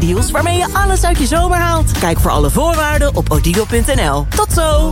deals waarmee je alles uit je zomer haalt. Kijk voor alle voorwaarden op odido.nl. Tot zo!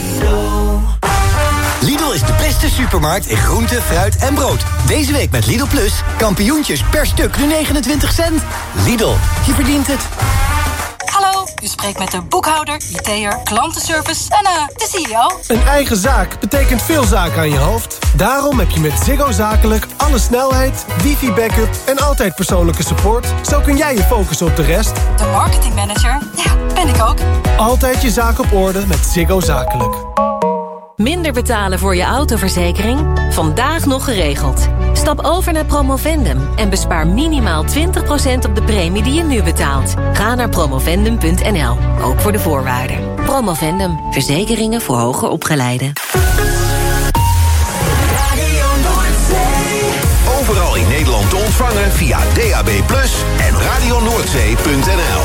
Lidl is de beste supermarkt in groente, fruit en brood. Deze week met Lidl Plus kampioentjes per stuk nu 29 cent. Lidl, je verdient het. Hallo, u spreekt met de boekhouder, IT'er, klantenservice en de CEO. Een eigen zaak betekent veel zaken aan je hoofd. Daarom heb je met Ziggo Zakelijk alle snelheid, wifi-backup en altijd persoonlijke support. Zo kun jij je focussen op de rest. De marketingmanager, ja, ben ik ook. Altijd je zaak op orde met Ziggo Zakelijk. Minder betalen voor je autoverzekering? Vandaag nog geregeld. Stap over naar Promovendum en bespaar minimaal 20% op de premie die je nu betaalt. Ga naar promovendum.nl, ook voor de voorwaarden. Promovendum, verzekeringen voor hoger opgeleiden. Overal in Nederland te ontvangen via DAB+ en radionoordzee.nl.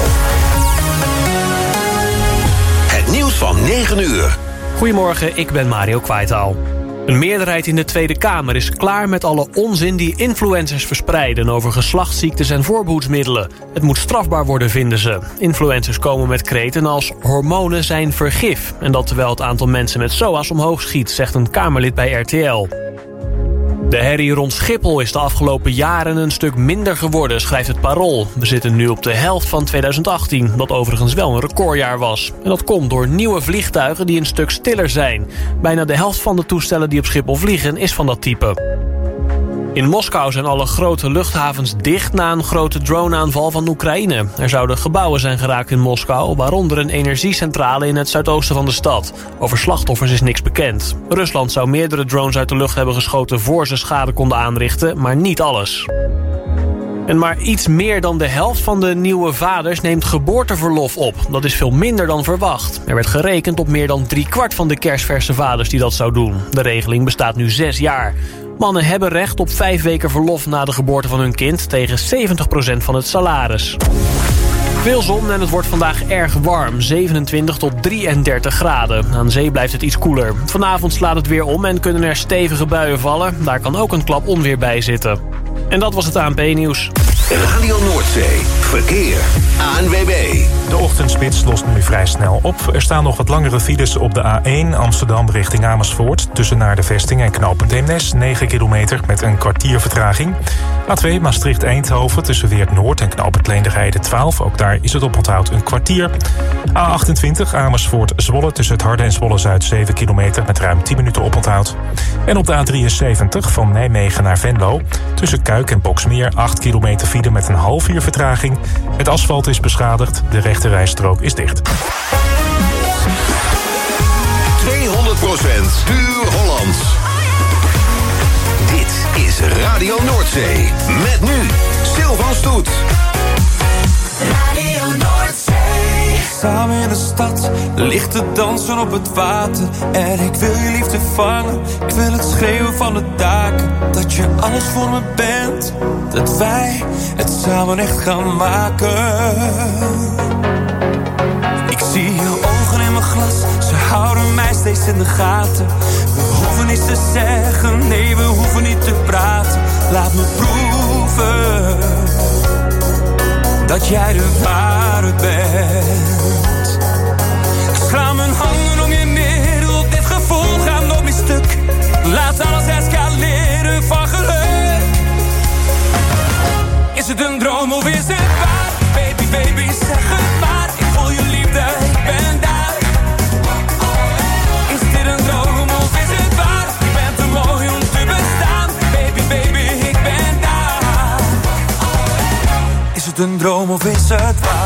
Het nieuws van 9 uur. Goedemorgen, ik ben Mario Kwaitaal. Een meerderheid in de Tweede Kamer is klaar met alle onzin die influencers verspreiden over geslachtsziektes en voorbehoedsmiddelen. Het moet strafbaar worden, vinden ze. Influencers komen met kreten als hormonen zijn vergif. En dat terwijl het aantal mensen met SOA's omhoog schiet, zegt een Kamerlid bij RTL. De herrie rond Schiphol is de afgelopen jaren een stuk minder geworden, schrijft het Parool. We zitten nu op de helft van 2018, dat overigens wel een recordjaar was. En dat komt door nieuwe vliegtuigen die een stuk stiller zijn. Bijna de helft van de toestellen die op Schiphol vliegen is van dat type. In Moskou zijn alle grote luchthavens dicht na een grote droneaanval van Oekraïne. Er zouden gebouwen zijn geraakt in Moskou, waaronder een energiecentrale in het zuidoosten van de stad. Over slachtoffers is niks bekend. Rusland zou meerdere drones uit de lucht hebben geschoten voor ze schade konden aanrichten, maar niet alles. En maar iets meer dan de helft van de nieuwe vaders neemt geboorteverlof op. Dat is veel minder dan verwacht. Er werd gerekend op meer dan 3/4 van de kersverse vaders die dat zou doen. De regeling bestaat nu 6 jaar. Mannen hebben recht op 5 weken verlof na de geboorte van hun kind tegen 70% van het salaris. Veel zon en het wordt vandaag erg warm, 27 tot 33 graden. Aan zee blijft het iets koeler. Vanavond slaat het weer om en kunnen er stevige buien vallen. Daar kan ook een klap onweer bij zitten. En dat was het ANP-nieuws. Radio Noordzee, verkeer, ANWB. De ochtendspits lost nu vrij snel op. Er staan nog wat langere files op de A1 Amsterdam richting Amersfoort. Tussen naar de vesting en knooppunt Eemnes, 9 kilometer met een kwartier vertraging. A2 Maastricht-Eindhoven tussen Weert-Noord en knooppunt Leenderheide 12. Ook daar is het oponthoud een kwartier. A28 Amersfoort-Zwolle tussen het Harde en Zwolle-Zuid 7 kilometer met ruim 10 minuten oponthoud. En op de A73 van Nijmegen naar Venlo tussen Kuik en Boksmeer 8 kilometer file met een half uur vertraging. Het asfalt is beschadigd, de rechte rijstrook is dicht. 200% puur Hollands. Dit is Radio Noordzee. Met nu Sylvan Stoet. Radio Noordzee. Samen in de stad, lichten dansen op het water. En ik wil je liefde vangen, ik wil het schreeuwen van de daken. Dat je alles voor me bent, dat wij het samen echt gaan maken. Ik zie je ogen in mijn glas, ze houden mij steeds in de gaten. We hoeven niets te zeggen, nee we hoeven niet te praten. Laat me proeven dat jij de waarheid bent. Ik sla mijn handen om je middel, dit gevoel gaat nog niet stuk. Laat alles escaleren van geluk. Is het een droom of is het waar? Baby, baby, zeg het maar. Ik voel je liefde, ik ben daar. Is dit een droom of is het waar? Je bent te mooi om te bestaan. Baby, baby, ik ben daar. Is het een droom of is het waar?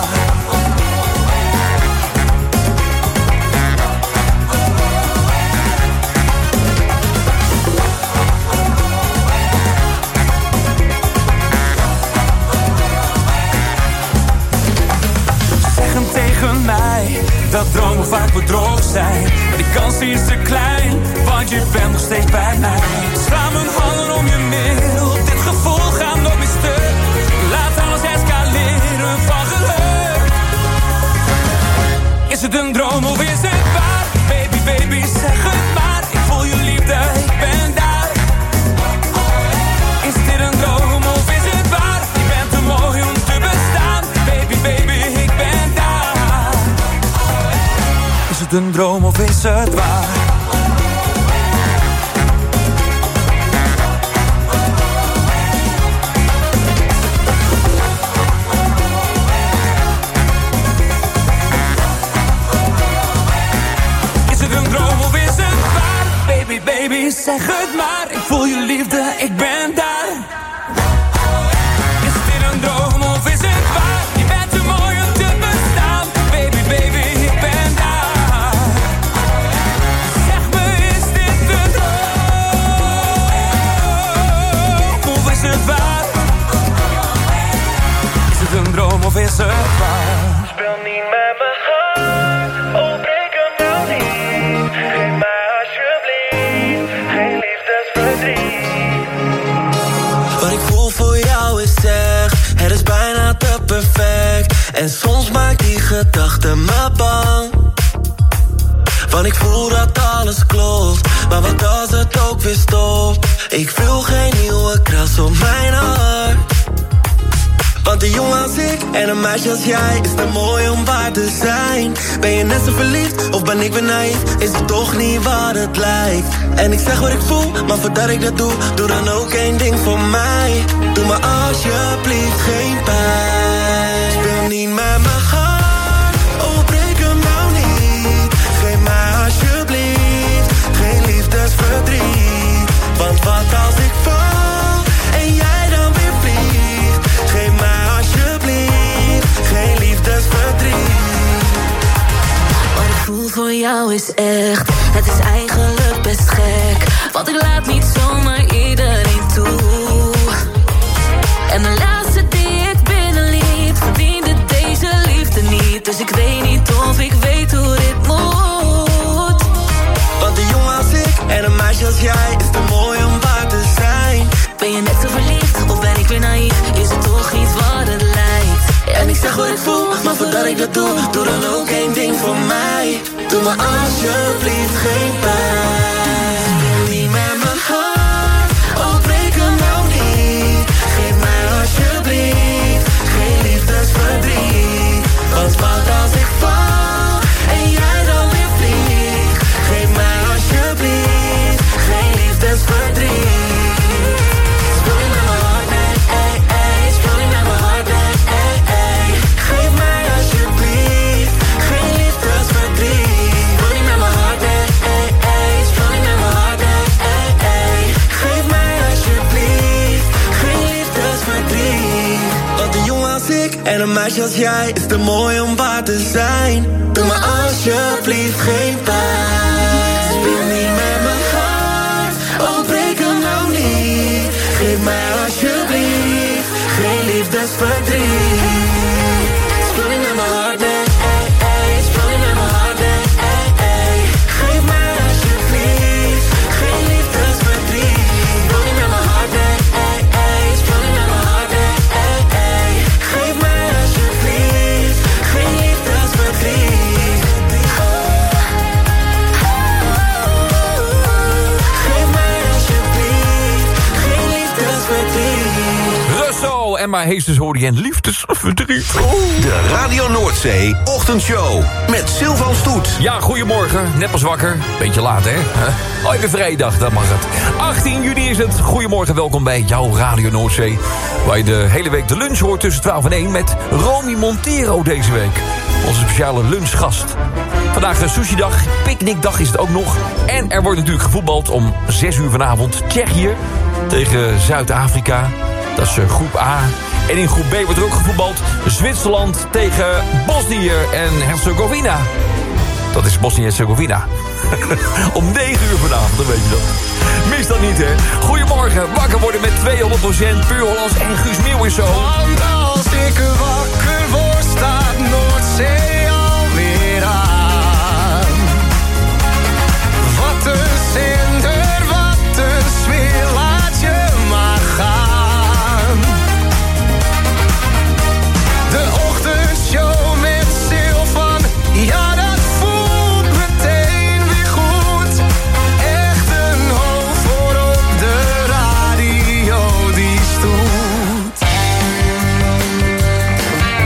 Dat dromen vaak bedrog zijn, maar die kans is te klein, want je bent nog steeds bij mij. Sla mijn handen om je middel, dit gevoel gaat nog niet stuk. Laat alles escaleren van geluk. Is het een droom of is het waar? Baby, baby, zeg het maar. Ik voel je liefde, ik ben daar. Is dit een droom of is het waar? Je bent te mooi om te bestaan. Baby, baby. het een droom of is het waar? Is het een droom of is het waar? Baby, baby, zeg het maar. Ik voel je liefde, ik ben daar. Is dit een droom of is het waar? Je bent te mooi om te bestaan. Baby, baby, ik ben daar. Zeg me, is dit een droom of is het waar? Is het een droom of is het waar? Speel niet met mijn hart, oh breek hem nou niet. Geef mij alsjeblieft geen liefdesverdriet. Wat ik voel voor jou is echt, het is bijna te perfect. En soms maakt die gedachte me bang. Want ik voel dat alles klopt, maar wat als het ook weer stopt? Ik wil geen nieuwe kras op mijn hart. Want een jongen als ik en een meisje als jij is te mooi om waar te zijn. Ben je net zo verliefd of ben ik weer naïef? Is het toch niet wat het lijkt? En ik zeg wat ik voel, maar voordat ik dat doe, doe dan ook één ding voor mij. Doe me alsjeblieft geen pijn. Speel niet met mijn hart, oh breek hem nou niet. Geef mij alsjeblieft geen liefdesverdriet. Want wat als ik val en jij dan weer vliegt? Geef mij alsjeblieft geen liefdesverdriet. Wat ik voel voor jou is echt, het is eigenlijk best gek. Want ik laat niet zomaar iedereen toe. En de laatste die ik binnenliet, verdiende deze liefde niet. Dus ik weet niet of ik weet hoe dit moet. Want een jongen als ik en een meisje als jij is te mooi om waar te zijn. Ben je net zo verliefd of ben ik weer naïef? Is het toch niet wat het lijkt? En ik zeg wat ik voel, maar voordat ik dat doe, doe dan ook één ding voor mij. Doe me alsjeblieft geen pijn. Speel niet met mijn hart, oh breek hem nou niet. Geef mij alsjeblieft geen liefdesverdriet. Want wat als ik val en jij dan weer vliegt? Geef mij alsjeblieft geen liefdesverdriet. Speel niet met mijn hart, nee, ey, ey. Speel niet met mijn hart, nee, ey, ey. Geef mij alsjeblieft geen liefdesverdriet. Speel niet met mijn hart, nee, ey, ey. Speel niet met mijn hart, nee, ey, ey. Geef mij alsjeblieft geen liefdesverdriet. Want een jongen als ik en een meisje als jij is te mooi om waar te zijn. Doe me alsjeblieft geen pijn. Speel niet met mijn hart, oh breek hem nou niet. Geef mij alsjeblieft geen liefdesverdriet. Speel niet met mijn hart, nee, ey, ey. Speel niet met mijn hart, nee, ey, ey. Geef mij alsjeblieft geen liefdesverdriet. Speel niet met mijn hart, nee, ey, ey. Speel niet met mijn hart, nee, ey, ey. Geef mij alsjeblieft geen liefdesverdriet. Geef mij alsjeblieft geen liefdesverdriet. Russo en My Heesters hoorde je en liefdesverdriet. De Radio Noordzee Ochtendshow met Sylvan Stoet. Ja, goedemorgen. Net pas wakker. Beetje laat, hè? Oh, even vrijdag, dat mag het. 18 juni is het. Goedemorgen, welkom bij jouw Radio Noordzee. Waar je de hele week de lunch hoort tussen 12 en 1 met Romy Montero deze week. Onze speciale lunchgast. Vandaag een sushi-dag, picknickdag is het ook nog. En er wordt natuurlijk gevoetbald om 6 uur vanavond. Tsjechië tegen Zuid-Afrika. Dat is groep A. En in groep B wordt er ook gevoetbald. Zwitserland tegen Bosnië en Herzegovina. Dat is Bosnië-Herzegovina. Om 9 uur vanavond, dan weet je dat. Mis dat niet, hè. Goedemorgen, wakker worden met 200% Puur Hollands en Guus Meeuw is zo. Want als ik wakker word, staat Noordzee alweer aan. Wat een zender, wat een sfeer, laat je maar gaan. De ochtendshow met Sylvan, ja dat voelt meteen weer goed. Echt een hoog voor op de radio die stoet.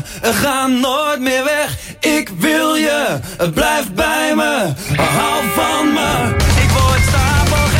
ga nooit meer weg. Ik wil je, blijf bij me, hou van me. Ik word stapelgek.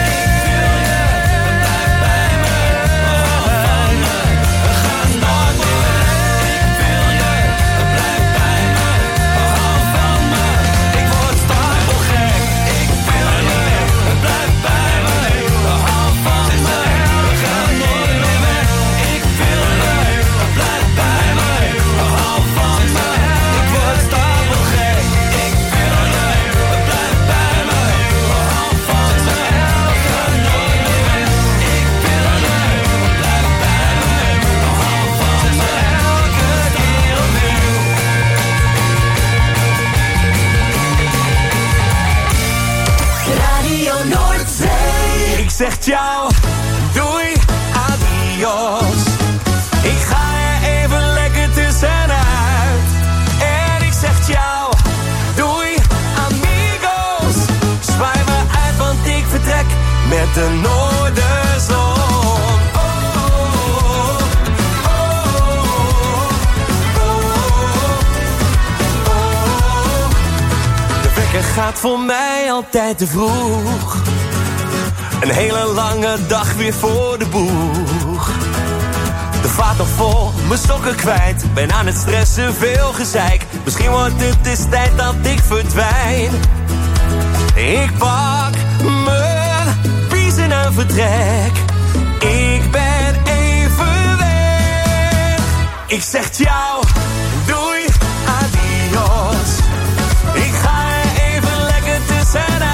Ik zeg jou, doei, adios. Ik ga er even lekker tussenuit. En ik zeg jou, doei, amigos. Zwaai me uit, want ik vertrek met de noorderzon. De wekker gaat voor mij altijd te vroeg. Een hele lange dag weer voor de boeg. De vaat nog vol, mijn sokken kwijt. Ben aan het stressen, veel gezeik. Misschien wordt het eens tijd dat ik verdwijn. Ik pak mijn biezen en vertrek. Ik ben even weg. Ik zeg jou, doei, adios. Ik ga er even lekker tussenuit.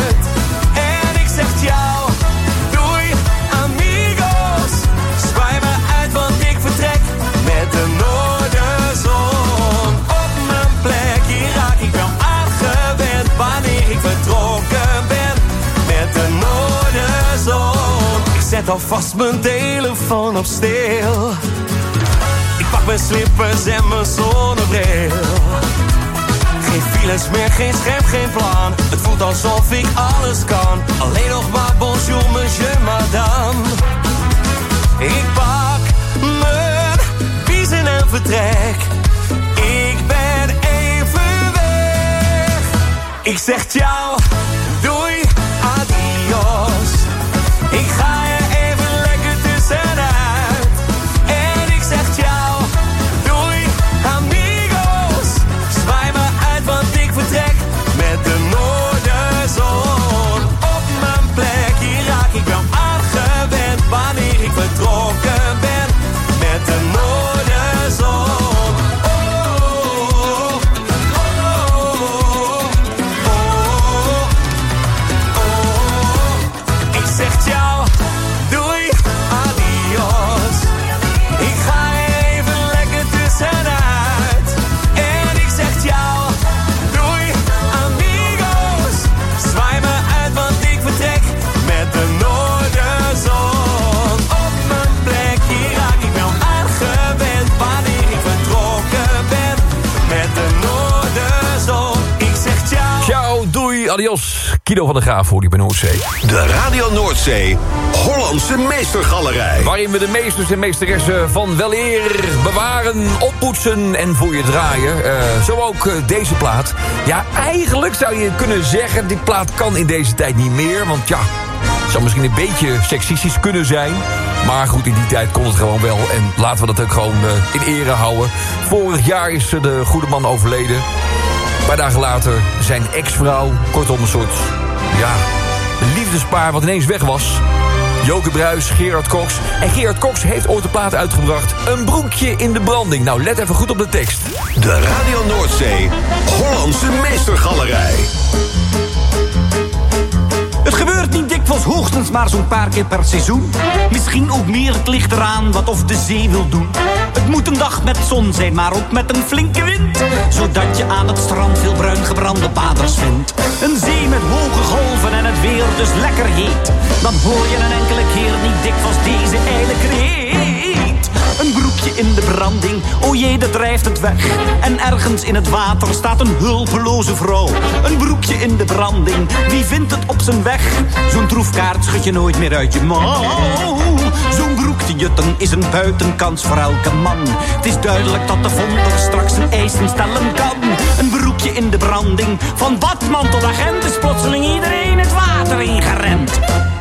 Zegt jou, doei, amigos. Zwaai me uit, want ik vertrek met de noorderzon. Op mijn plek, hier raak ik wel aangewend. Wanneer ik vertrokken ben met de noorderzon. Ik zet alvast mijn telefoon op stil. Ik pak mijn slippers en mijn zonnebril. Geen files meer, geen scherm, geen plan. Het voelt alsof ik alles kan. Alleen nog maar bonjour, monsieur, madame. Ik pak mijn biezen en vertrek. Ik ben even weg. Ik zeg jou, doei, adios. Ik ga er even lekker tussenuit. En ik zeg jou, doei, amigos. Zwaai me uit, want ik vertrek met de noorderzon. Op mijn plek, hier raak ik wel aangewend. Wanneer ik vertrokken ben met de noorderzon. Ik zeg jou, doei, adios. Ik ga er even lekker tussenuit. En ik zeg jou, doei, amigos. Zwaai me uit, want ik vertrek met de noorderzon. Op mijn plek, hier raak ik wel aangewend. Wanneer ik vertrokken ben met de noorderzon. Ik zeg jou, ciao, doei, adios. Guido van der Graaf voor die bij Noordzee. De Radio Noordzee Hollandse Meestergalerij. Waarin we de meesters en meesteressen van weleer bewaren, oppoetsen en voor je draaien. Zo ook deze plaat. Ja, eigenlijk zou je kunnen zeggen, dit plaat kan in deze tijd niet meer. Want ja, het zou misschien een beetje seksistisch kunnen zijn. Maar goed, in die tijd kon het gewoon wel. En laten we dat ook gewoon in ere houden. Vorig jaar is de goede man overleden. Een paar dagen later zijn ex-vrouw. Kortom, een soort, ja, liefdespaar wat ineens weg was. Joke Bruis, Gerard Cox. En Gerard Cox heeft ooit een plaat uitgebracht. Een broekje in de branding. Nou, let even goed op de tekst. De Radio Noordzee Hollandse Meestergalerij. Het gebeurt niet dikwijls, hoogstens maar zo'n paar keer per seizoen. Misschien ook meer, het ligt eraan wat of de zee wil doen. Het moet een dag met zon zijn, maar ook met een flinke wind. Zodat je aan het strand veel bruin gebrande baders vindt. Een zee met hoge golven en het weer dus lekker heet. Dan hoor je een enkele keer niet dikwijls deze ijle kreet. Een broekje in de branding, o jee, dat drijft het weg. En ergens in het water staat een hulpeloze vrouw. Een broekje in de branding, wie vindt het op zijn weg? Zo'n troefkaart schud je nooit meer uit je mouw. Zo'n broek te jutten is een buitenkans voor elke man. Het is duidelijk dat de vonder straks zijn eisen stellen kan. Een broekje in de branding, van badman tot agent is plotseling iedereen het water ingerend.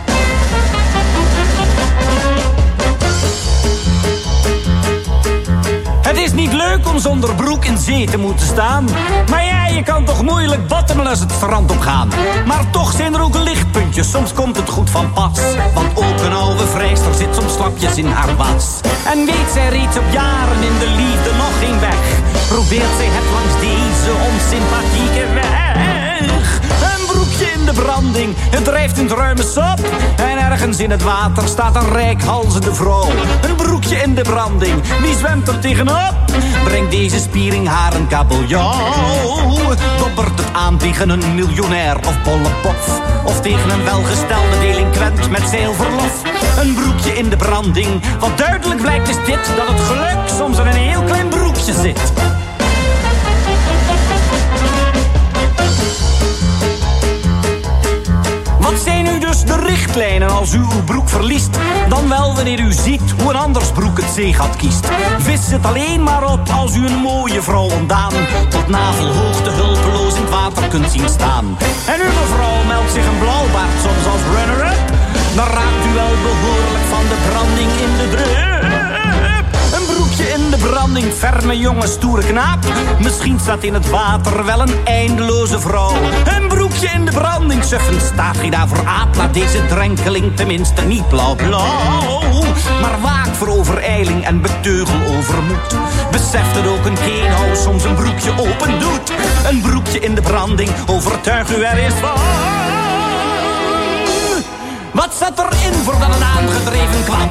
Het is niet leuk om zonder broek in zee te moeten staan. Maar ja, je kan toch moeilijk bottomless het strand op gaan. Maar toch zijn er ook lichtpuntjes, soms komt het goed van pas. Want ook een oude vrijster zit soms slapjes in haar was. En weet zij reeds op jaren in de liefde nog geen weg. Probeert zij het langs deze onsympathieke weg. Een broekje in de branding, het drijft in het ruime sap. En ergens in het water staat een rijkhalzende vrouw. Een broekje in de branding, wie zwemt er tegenop? Brengt deze spiering haar een kabeljauw. Dobbert het aan tegen een miljonair of bolle pof. Of tegen een welgestelde delinquent met zeilverlof. Een broekje in de branding, wat duidelijk blijkt is dit: dat het geluk soms in een heel klein broekje zit. Wat zijn nu dus de richtlijnen als u uw broek verliest? Dan wel wanneer u ziet hoe een anders broek het zeegat kiest. Vis het alleen maar op als u een mooie vrouw ontdaan tot navelhoogte hulpeloos in het water kunt zien staan. En uw mevrouw meldt zich een blauwbaard soms als runner-up. Dan raakt u wel behoorlijk van de branding in de drup. Een broekje in de branding, ferme jonge stoere knaap. Misschien staat in het water wel een eindeloze vrouw. Een broekje in de branding, suffend staat gij daar voor aap. Laat deze drenkeling tenminste niet blauw-blauw. Maar waak voor overijling en beteugel overmoed. Beseft dat ook een keenhouw soms een broekje open doet. Een broekje in de branding, overtuig u er eens van. Wat zat erin voordat het aangedreven kwam?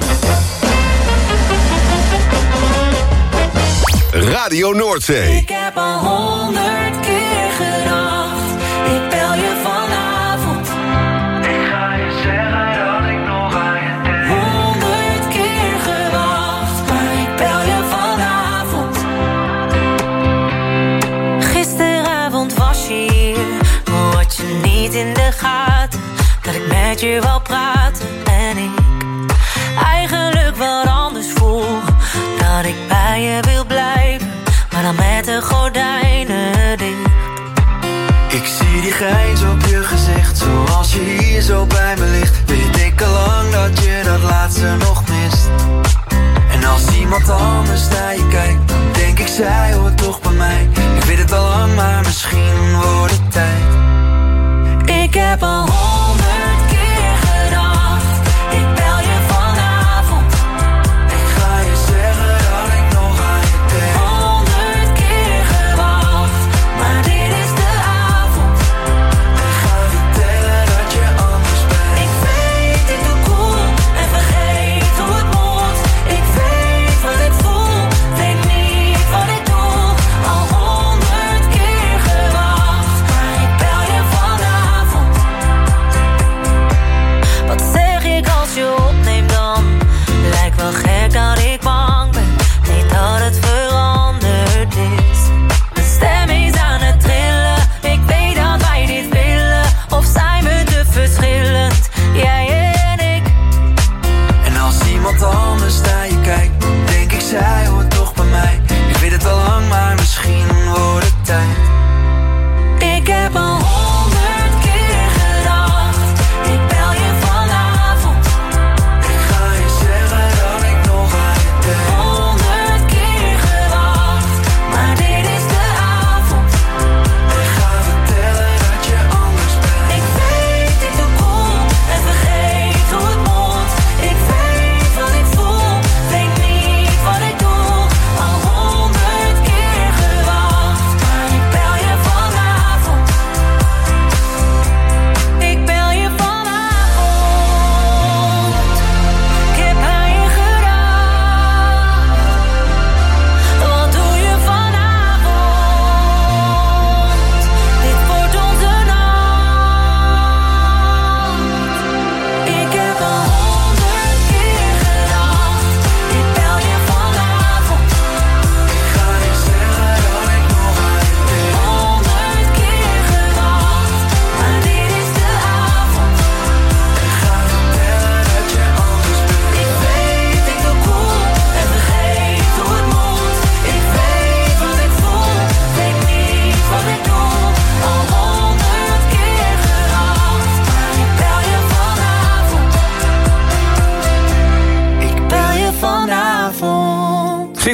Radio Noordzee. Ik heb al 100 keer gedacht, ik bel je vanavond. Ik ga je zeggen dat ik nog aan je denk. 100 keer gewacht, maar ik bel je vanavond. Gisteravond was je hier, had je niet in de gaten dat ik met je wou praten. En ik eigenlijk wat anders voel, dat ik bij je wil blijven, maar dan met de gordijnen dicht. Ik zie die grijns op je gezicht, zoals je hier zo bij me ligt. Weet ik al lang dat je dat laatste nog mist. En als iemand anders naar je kijkt, dan denk ik zij hoort toch bij mij. Ik weet het al lang, maar misschien wordt het tijd. Ik heb al 100 keer gedacht, ik bel je vanavond. Ik ga je zeggen dat ik nog aan je denk. 100 keer gewacht, maar dit is de avond. Ik ga vertellen dat je anders bent. Ik weet dit doe cool en vergeet hoe het moet. Ik weet wat ik voel, weet niet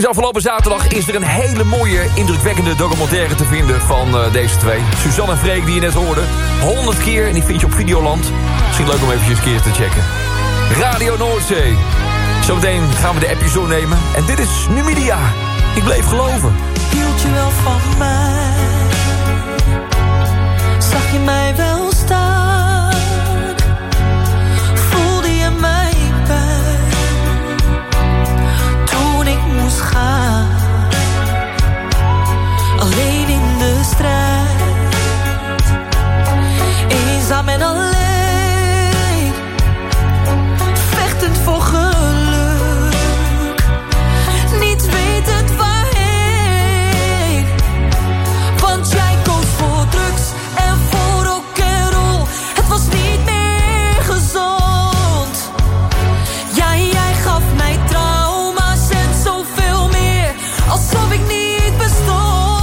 Dus afgelopen zaterdag is er een hele mooie, indrukwekkende documentaire te vinden van deze twee. Suzanne en Freek, die je net hoorde. 100 keer en die vind je op Videoland. Misschien leuk om eventjes een keer te checken. Radio Noordzee. Zometeen gaan we de episode nemen. En dit is Numidia. Ik bleef geloven. Hield je wel van mij? Zag je mij wel staan? Voelde je mij bij? Toen ik moest gaan. Alleen in de strijd. Eenzaam en alleen. Vechtend voor geluk. Niet wetend waarheen. Want jij koos voor drugs en voor rock'n'roll. Het was niet meer gezond. Ja, jij gaf mij trauma's en zoveel meer. Alsof ik niet bestond.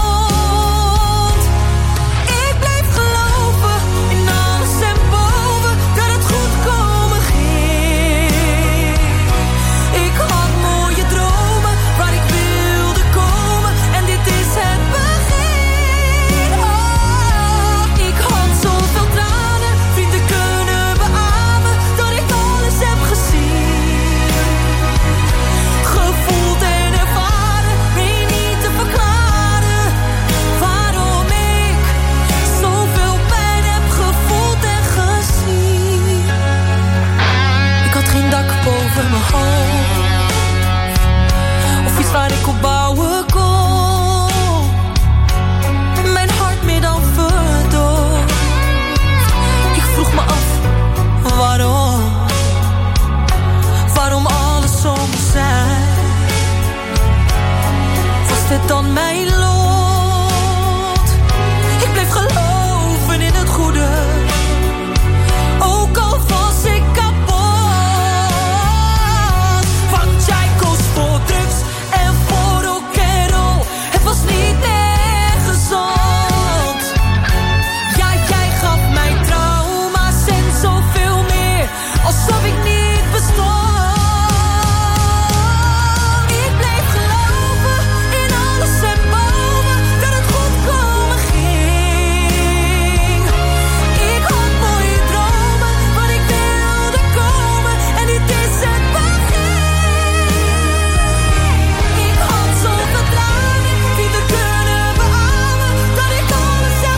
Ik bleef geloven in alles en boven dat het goed komen ging. Ik had mooie dromen waar ik wilde komen. En dit is het begin. Oh, ik had zoveel tranen, vrienden kunnen beamen dat ik alles heb gezien. Gevoeld en ervaren, weet niet te verklaren waarom ik zoveel pijn heb gevoeld en gezien. Ik had geen dak boven mijn hoofd, of iets waar ik op bouwen kon. Mijn hart meer dan verdoofd. Ik vroeg me af, waarom alles zo moest zijn. Was dit dan mijn lot? Ik bleef geloven in het goede, ook al was ik kapot. Want jij koos voor drugs en voor rock'n'roll. Het was niet meer gezond. Ja, jij gaf mij trauma's en zoveel meer. Alsof ik niet bestond. Ik bleef geloven in alles en boven dat het goed komen ging. Ik had mooie dromen waar ik wilde komen. En dit is het begin. Ik had zoveel tranen, die er kunnen beamen dat ik alles heb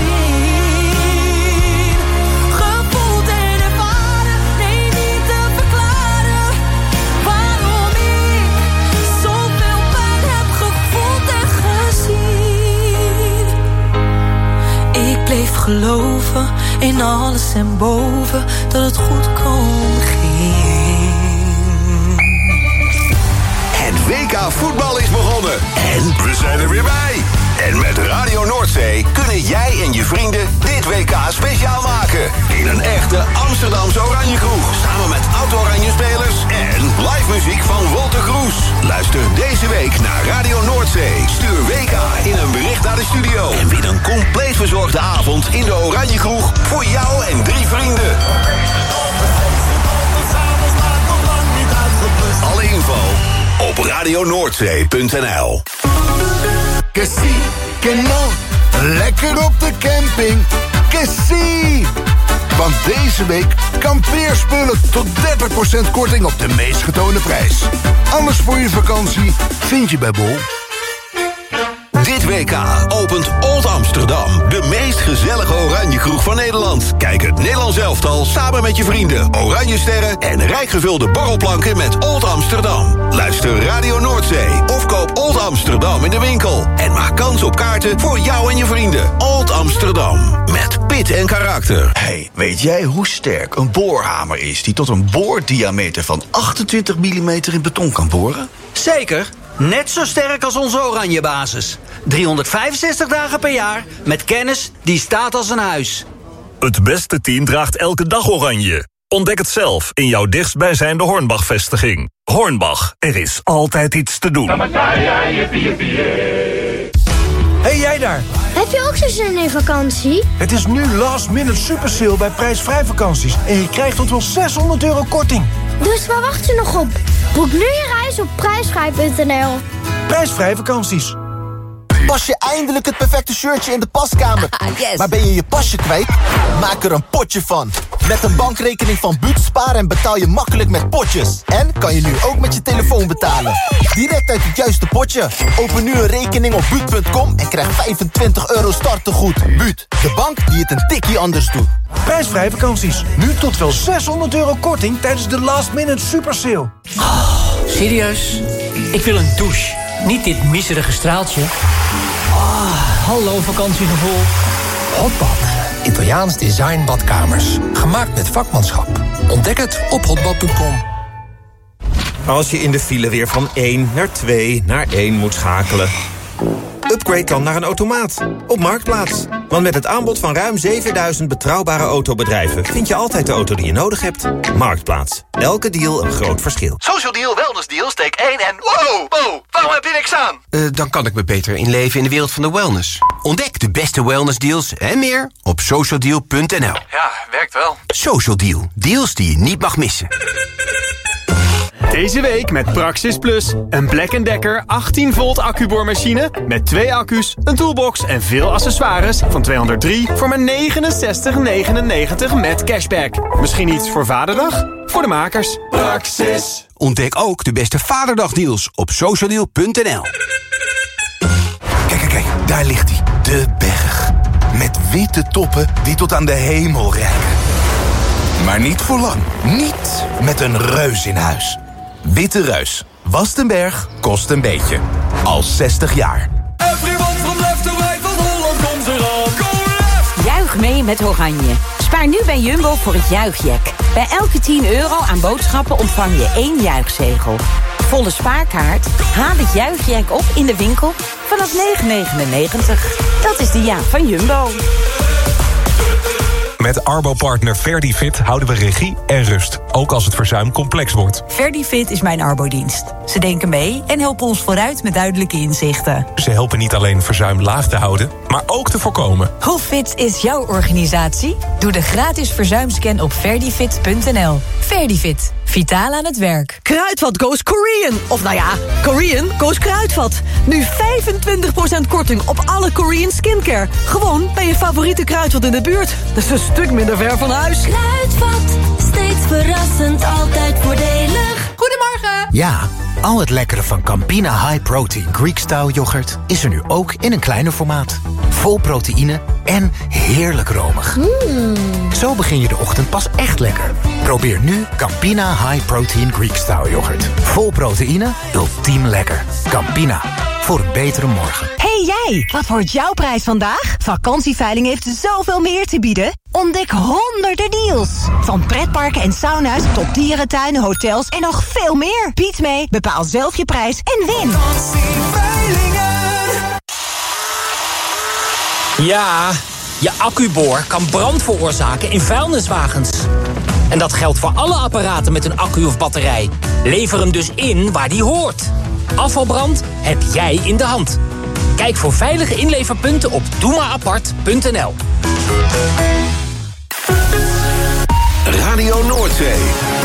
gezien. Gevoeld en ervaren, nee niet te verklaren waarom ik zoveel pijn heb gevoeld en gezien. Ik bleef geloven in alles en boven dat het goed komen ging. Het WK voetbal is begonnen en we zijn er weer bij. En met Radio Noordzee kunnen jij en je vrienden dit WK speciaal maken. In een echte Amsterdamse Oranje kroeg. Samen met oud-Oranje spelers en live muziek van Wolter Kroes. Luister deze week naar Radio Noordzee. Stuur WK in een bericht naar de studio. En win een compleet verzorgde avond in de Oranje kroeg voor jou en 3 vrienden. Alle info op radionoordzee.nl. Que sí, que no. Lekker op de camping. Que sí. Want deze week kampeerspullen tot 30% korting op de meest getoonde prijs. Alles voor je vakantie vind je bij Bol. Dit WK opent Old Amsterdam, de meest gezellige Oranje kroeg van Nederland. Kijk het Nederlands elftal samen met je vrienden, Oranje sterren en rijk gevulde borrelplanken met Old Amsterdam. Luister Radio Noordzee of koop Old Amsterdam in de winkel. En maak kans op kaarten voor jou en je vrienden. Old Amsterdam, met pit en karakter. Hey, weet jij hoe sterk een boorhamer is die tot een boordiameter van 28 mm in beton kan boren? Zeker. Net zo sterk als onze Oranje basis. 365 dagen per jaar met kennis die staat als een huis. Het beste team draagt elke dag Oranje. Ontdek het zelf in jouw dichtstbijzijnde Hornbach-vestiging. Hornbach, er is altijd iets te doen. Hey jij daar! Heb je ook zo zin in vakantie? Het is nu last minute super sale bij prijsvrij vakanties. En je krijgt tot wel €600 korting. Dus waar wacht je nog op? Boek nu je reis op prijsvrij.nl. Prijsvrij vakanties. Pas je eindelijk het perfecte shirtje in de paskamer. Yes. Maar ben je je pasje kwijt? Maak er een potje van. Met een bankrekening van Buut spaar en betaal je makkelijk met potjes. En kan je nu ook met je telefoon betalen. Direct uit het juiste potje. Open nu een rekening op Buut.com en krijg €25 startegoed. Buut, de bank die het een tikkie anders doet. Prijsvrij vakanties. Nu tot wel €600 korting tijdens de last minute super sale. Serieus? Ik wil een douche. Niet dit miserige straaltje. Hallo vakantiegevoel. Hotbad. Italiaans design badkamers. Gemaakt met vakmanschap. Ontdek het op hotbad.com. Als je in de file weer van 1 naar 2 naar 1 moet schakelen. Upgrade dan naar een automaat. Op Marktplaats. Want met het aanbod van ruim 7000 betrouwbare autobedrijven... vind je altijd de auto die je nodig hebt. Marktplaats. Elke deal een groot verschil. Social Deal, Wellness Deal, steek 1 en... Wow, waarom heb je niks aan? Dan kan ik me beter inleven in de wereld van de wellness. Ontdek de beste wellness deals en meer op socialdeal.nl. Ja, werkt wel. Social Deal. Deals die je niet mag missen. Deze week met Praxis Plus. Een Black & Decker 18 volt accuboormachine met 2 accu's, een toolbox en veel accessoires van $203 voor maar $69,99 met cashback. Misschien iets voor Vaderdag? Voor de makers. Praxis. Ontdek ook de beste Vaderdagdeals op socialdeal.nl. Kijk, daar ligt hij. De berg. Met witte toppen die tot aan de hemel reiken. Maar niet voor lang. Niet met een reus in huis. Witte Reus. Wast een berg, kost een beetje. Al 60 jaar. Everyone from left to right, van Holland komt eraan. Go left! Juich mee met Oranje. Spaar nu bij Jumbo voor het juichjack. Bij elke €10 aan boodschappen ontvang je 1 juichzegel. Volle spaarkaart? Haal het juichjack op in de winkel vanaf €9,99. Dat is de jaak van Jumbo. Met Arbo-partner Verdifit houden we regie en rust. Ook als het verzuim complex wordt. Verdifit is mijn arbodienst. Ze denken mee en helpen ons vooruit met duidelijke inzichten. Ze helpen niet alleen verzuim laag te houden, maar ook te voorkomen. Hoe fit is jouw organisatie? Doe de gratis verzuimscan op verdifit.nl. Verdifit. Vitaal aan het werk. Kruidvat goes Korean. Of nou ja, Korean goes Kruidvat. Nu 25% korting op alle Korean skincare. Gewoon bij je favoriete Kruidvat in de buurt. Dat is een stuk minder ver van huis. Kruidvat, steeds verrassend, altijd voordelig. Goedemorgen. Ja, al het lekkere van Campina High Protein Greek Style yoghurt is er nu ook in een kleiner formaat. Vol proteïne en heerlijk romig. Zo begin je de ochtend pas echt lekker. Probeer nu Campina High Protein Greek Style yoghurt. Vol proteïne, ultiem lekker. Campina, voor een betere morgen. Hey jij, wat wordt jouw prijs vandaag? Vakantieveiling heeft zoveel meer te bieden. Ontdek honderden deals. Van pretparken en sauna's tot dierentuinen, hotels en nog veel meer. Bied mee, bepaal zelf je prijs en win. Ja, je accuboor kan brand veroorzaken in vuilniswagens. En dat geldt voor alle apparaten met een accu of batterij. Lever hem dus in waar die hoort. Afvalbrand heb jij in de hand. Kijk voor veilige inleverpunten op doemaapart.nl. Radio Noordzee.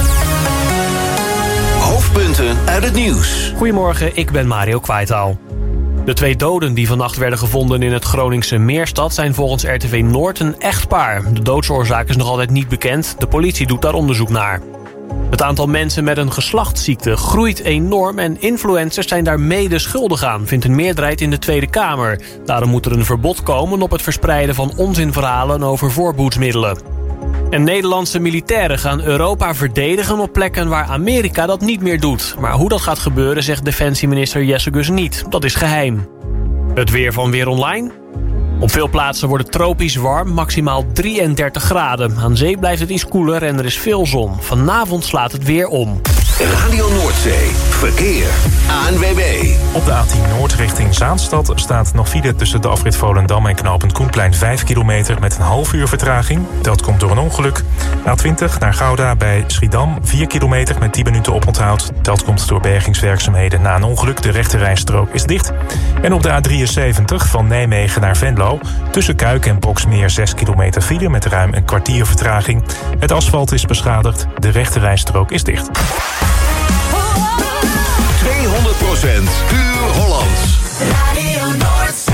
Hoofdpunten uit het nieuws. Goedemorgen, ik ben Mario Kwijtaal. De 2 doden die vannacht werden gevonden in het Groningse Meerstad zijn volgens RTV Noord een echtpaar. De doodsoorzaak is nog altijd niet bekend. De politie doet daar onderzoek naar. Het aantal mensen met een geslachtsziekte groeit enorm en influencers zijn daar mede schuldig aan, vindt een meerderheid in de Tweede Kamer. Daarom moet er een verbod komen op het verspreiden van onzinverhalen over voorbehoedsmiddelen. En Nederlandse militairen gaan Europa verdedigen op plekken waar Amerika dat niet meer doet. Maar hoe dat gaat gebeuren, zegt defensieminister Jesse Gus niet. Dat is geheim. Het weer van Weer Online. Op veel plaatsen wordt het tropisch warm, maximaal 33 graden. Aan zee blijft het iets koeler en er is veel zon. Vanavond slaat het weer om. Radio Noordzee. Verkeer. ANWB. Op de A10 Noord richting Zaanstad staat nog file tussen de afrit Volendam en knooppunt Koenplein 5 kilometer met een half uur vertraging. Dat komt door een ongeluk. A20 naar Gouda bij Schiedam 4 kilometer met 10 minuten oponthoud. Dat komt door bergingswerkzaamheden na een ongeluk. De rechterrijstrook is dicht. En op de A73 van Nijmegen naar Venlo tussen Kuik en Boksmeer 6 kilometer file met ruim een kwartier vertraging. Het asfalt is beschadigd. De rechterrijstrook is dicht. 200 puur Hollands. Radio Noordzee.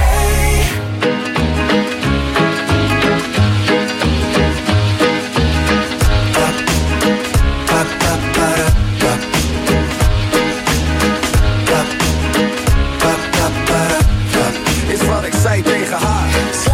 Is wat ik zei tegen haar.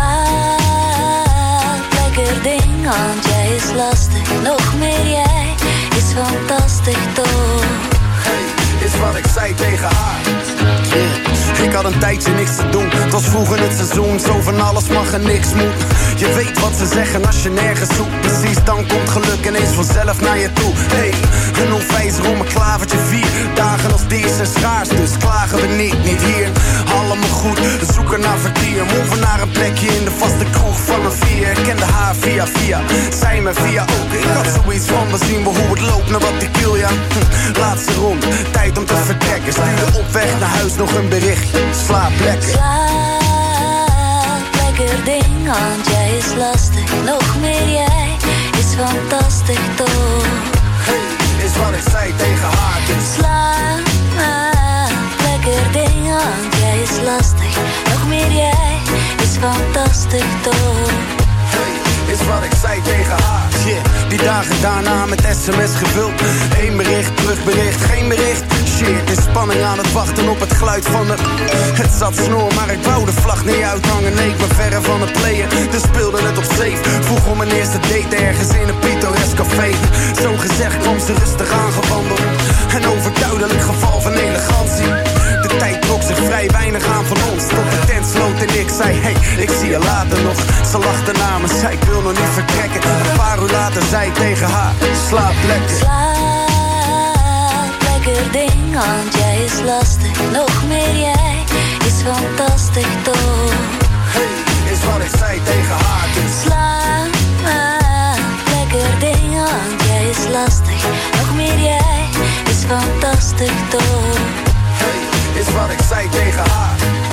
Slaap, lekker ding, want jij is lastig. Nog meer jij is fantastisch toch. Hey, is wat ik zei tegen haar. Yeah. Ik had een tijdje niks te doen. Het was vroeg in het seizoen, zo van alles mag en niks moet. Je weet wat ze zeggen als je nergens zoekt. Precies, dan komt geluk ineens vanzelf naar je toe. Hey, een onwijzer om een klavertje 4 dagen als deze zijn schaars, dus klagen we niet hier. Allemaal goed, we zoeken naar vertier. Moven naar een plekje in de vaste kroeg van een 4. Ik kende haar via, zij me via ook. Ik had zoiets van, we zien we hoe het loopt, naar wat ik wil, ja. Laatste rond, tijd om te vertrekken. Stuurde op weg naar huis nog een berichtje. Slaap lekker. Slaap, lekker ding, want jij is lastig. Nog meer jij is fantastisch toch. Hey, is wat ik zei tegen haar. Dus slaap, lekker ding, want jij is lastig. Nog meer jij is fantastisch toch. Hey, is wat ik zei tegen haar. Yeah, die dagen daarna met sms gevuld. 1 bericht, terugbericht, geen bericht. Shit, in spanning aan het wachten op het geluid van de... Het zat snor, maar ik wou de vlag niet uithangen. Nee, ik ben verre van het playen, dus speelde het op safe. Vroeg om mijn eerste date ergens in een pittoresk café. Zo gezegd kwam ze rustig aangewandeld. Een overduidelijk geval van elegantie. De tijd trok zich vrij weinig aan van ons. Tot de tent sloot en ik zei, hey, ik zie je later nog. Ze lachte na me, zei ik wil nog niet vertrekken. Een paar uur later zei ik tegen haar, slaap lekker. Slaap, lekker ding, want jij is lastig. Nog meer jij is fantastisch toch. Hey, is wat ik zei tegen haar. Dus slaap, lekker ding, want jij is lastig. Nog meer jij is fantastisch toch. Hey, is wat ik zei tegen haar.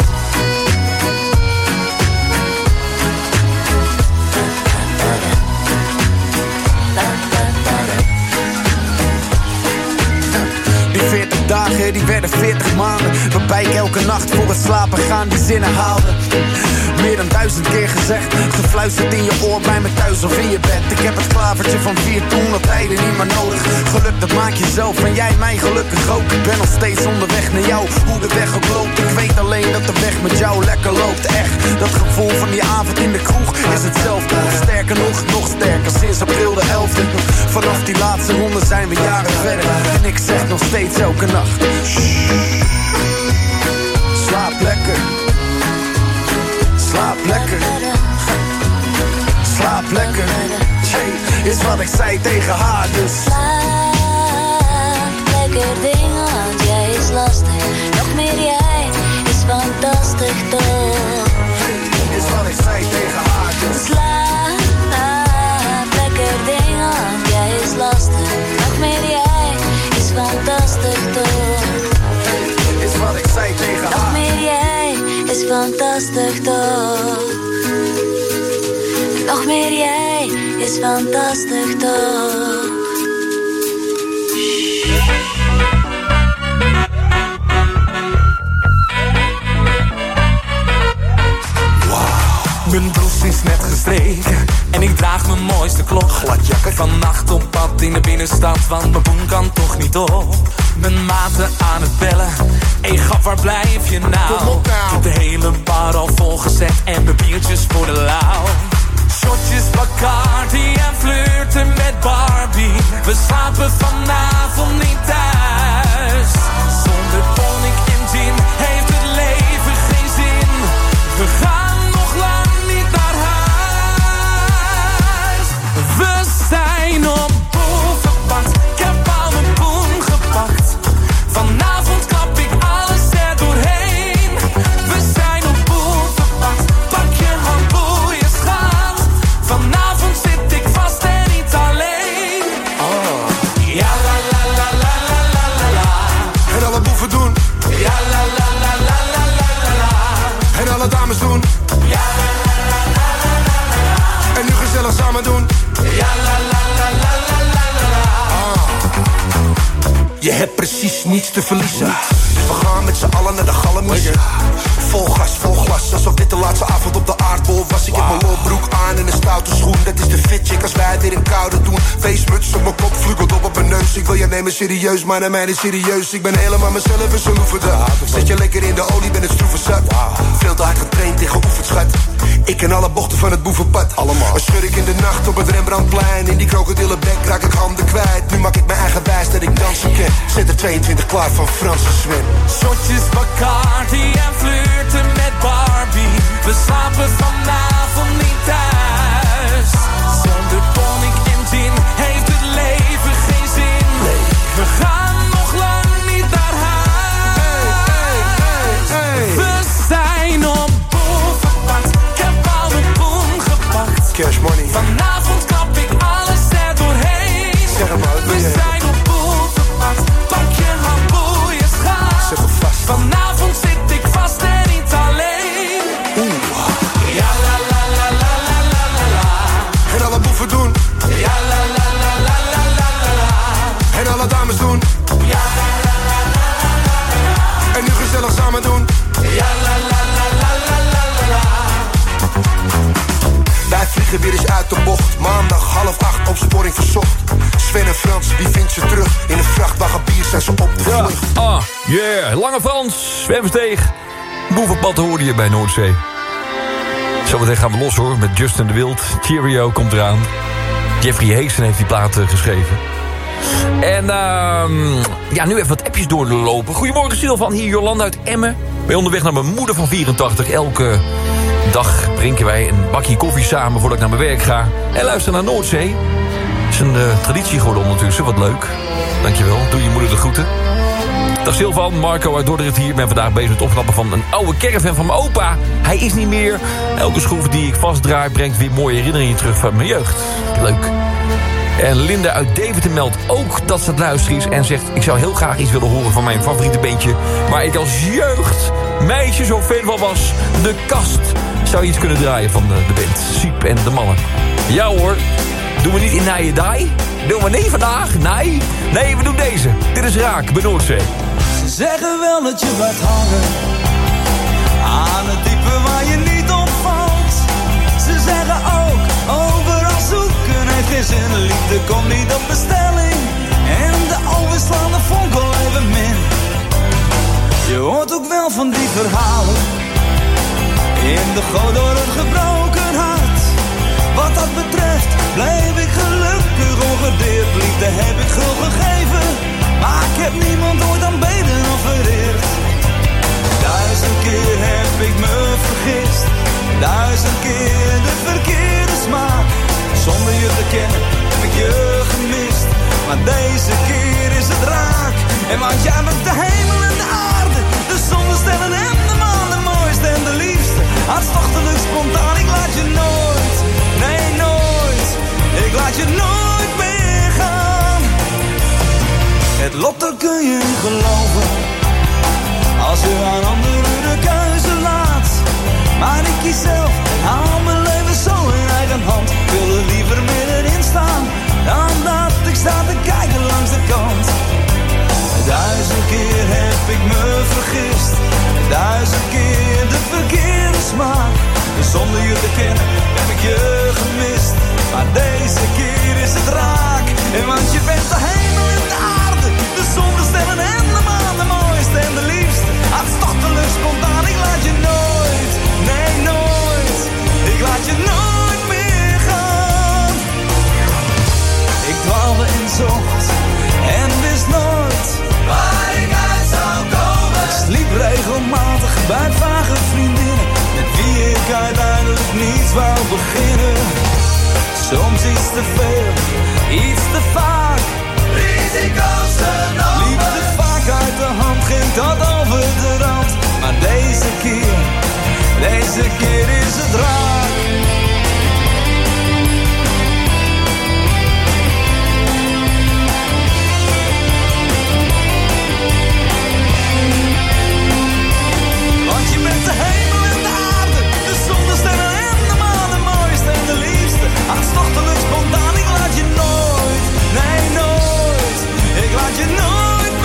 Die 40 dagen, die werden 40 maanden. Waarbij ik elke nacht voor het slapen gaan die zinnen haalde. Meer dan 1000 keer gezegd, gefluisterd in je oor bij me thuis of in je bed. Ik heb het klavertje van 4 toen op tijden niet meer nodig. Geluk dat maak je zelf en jij mij gelukkig ook. Ik ben nog steeds onderweg naar jou, hoe de weg ook loopt. Ik weet alleen dat de weg met jou lekker loopt. Echt, dat gevoel van die avond in de kroeg is hetzelfde. Sterker nog sterker, sinds april de 11e. Vanaf die laatste ronde zijn we jaren verder. En ik zeg nog steeds elke nacht, slaap lekker. Slaap lekker. Slaap lekker. Hey, is wat ik zei tegen haar dus. Slaap, lekker ding, want jij is lastig. Nog meer jij is fantastisch toch. Hey, is wat ik zei tegen haar dus. Slaap, lekker ding, want jij is lastig. Nog meer jij is fantastisch toch. Hey, is wat ik zei tegen haar. Nog meer jij is fantastisch toch. Nog meer jij is fantastisch toch. Mijn broek is net gestreken en ik draag mijn mooiste klok. Gladjakker vannacht op pad in de binnenstad, want mijn boem kan toch niet op. Mijn maten aan het bellen, hey gaf, waar blijf je nou? Kom op nou. Ik heb de hele bar al volgezet en mijn biertjes voor de lauw. Shotjes Bacardi en flirten met Barbie. We slapen vanavond niet thuis. Zonder tonic en gin heeft het leven geen zin. We gaan nog lang niet naar huis. We zijn op bovenpad. Ik heb al mijn boem gepakt. Vanavond klap ik alles er doorheen. We zijn op bovenpad. je hebt precies niets te verliezen. Dus we gaan met z'n allen naar de Gallemies. Vol gas, vol glas, alsof dit de laatste avond op de aardbol was. Ik heb mijn lolbroek aan en een stoute schoen. Dat is de fit chick als wij het weer in koude doen. Feestmuts op mijn kop, vlugelt op mijn neus. Ik wil je nemen serieus, maar naar mij is serieus. Ik ben helemaal mezelf en zo hoeven dat. Zet je lekker in de olie, ben het stroeven zat. Veel te hard getraind, tegen geoefend schat. Ik ken alle bochten van het boevenpad. Allemaal. Een schurk in de nacht op het Rembrandtplein. In die krokodillenbek raak ik handen kwijt. Nu maak ik mijn eigen wijs dat ik dansen ken. Zet er 22 klaar van Frans en Sven. Shotjes Bacardi en flirten met Barbie. We slapen vanavond niet thuis. Zonder tonic en gin heeft het leven geen zin. Nee. We gaan nog lang niet naar huis. We zijn op boel gepakt. Ik heb al de boel gepakt. Cash money. Vanavond klap ik alles er doorheen. Zeg hem uit, we zijn op boel gepakt. Pak je handboel, je schaap. Zeg hem vast. Vanavond zit ik vast en niet alleen. Ja la la la la la la la la. En alle boeven doen. Ja la la la la la la la la. En alle dames doen. Ja la la la la la la la. En nu gezellig samen doen. Ja la la la la la la la la. Wij vliegen weer eens uit de bocht. Maandag 7:30 opsporing verzocht. Sven en Frans, wie vindt ze terug? In een vrachtwagen bier zijn ze op de vlucht. Yeah, Lange Frans, Sven Versteeg. Boevenpad hoorde je bij Noordzee. Zometeen gaan we los hoor, met Justin de Wild. Cheerio komt eraan. Jeffrey Heesen heeft die plaat geschreven. En ja, nu even wat appjes doorlopen. Goedemorgen Silvan, hier Jolanda uit Emmen. Ben onderweg naar mijn moeder van 84. Elke dag drinken wij een bakje koffie samen voordat ik naar mijn werk ga. En luister naar Noordzee. Het is een traditie geworden ondertussen, wat leuk. Dankjewel, doe je moeder de groeten. Dag Silvan, Marco uit Dordrecht hier. Ik ben vandaag bezig met het opknappen van een oude caravan van mijn opa. Hij is niet meer. Elke schroef die ik vastdraai brengt weer mooie herinneringen terug van mijn jeugd. Leuk. En Linda uit Deventer meldt ook dat ze het luisteren is en zegt: ik zou heel graag iets willen horen van mijn favoriete bandje, waar ik als jeugd meisje zo fan van was. De Kast. Zou je iets kunnen draaien van de band Siep en de Mannen? Ja hoor. Doen we niet in Nijedai? Doen we niet vandaag? Nee. Nee, we doen deze. Dit is Raak, bij Noordzee. Ze zeggen wel dat je blijft hangen aan het diepe waar je niet opvalt. Ze zeggen ook, overal zoeken heeft geen zin. Liefde komt niet op bestelling en de overslaande vonk al even min. Je hoort ook wel van die verhalen in de goot door een gebroken hart. Wat dat betreft blijf ik gelukkig ongedeerd. Liefde heb ik gul gegeven, maar ik heb niemand ooit aanbeden of vereerd. 1000 keer heb ik me vergist, 1000 keer de verkeerde smaak. Zonder je te kennen heb ik je gemist, maar deze keer is het raak. En want jij bent de hemel en de aarde, de zon, de sterren en de maan, de mooiste en de liefste. Hartstochtelijk spontaan, ik laat je nooit, nee nooit, ik laat je nooit meer gaan. Het lot, daar kun je in geloven, als je aan anderen de keuze laat. Maar ik kies zelf, hou mijn leven zo in eigen hand. Ik wil er liever middenin staan, dan dat ik sta te kijken langs de kant. 1000 keer heb ik me vergist, 1000 keer de verkeerde smaak. Zonder je te kennen heb ik je gemist, maar deze keer is het raak. En want je bent de hemel en de aarde, de zon, de sterren en de maan, de mooiste en de liefste. Hartstochtelijk spontaan, ik laat je nooit, nee nooit, ik laat je nooit meer gaan. Ik dwaalde en zocht en wist nooit waar ik uit zou komen. Ik sliep regelmatig bij vage vriendinnen, met wie ik uiteindelijk niet wou beginnen. Soms iets te veel, iets te vaak, risico's genomen. Liefde vaak uit de hand, ging dat over de rand. Maar deze keer is het raak. Want je bent de hemel en de aarde, de zon, de sterren en de maan, de mooiste en de liefste. Hartstochtelijk spontaan, ik laat je nooit, nee nooit, ik laat je nooit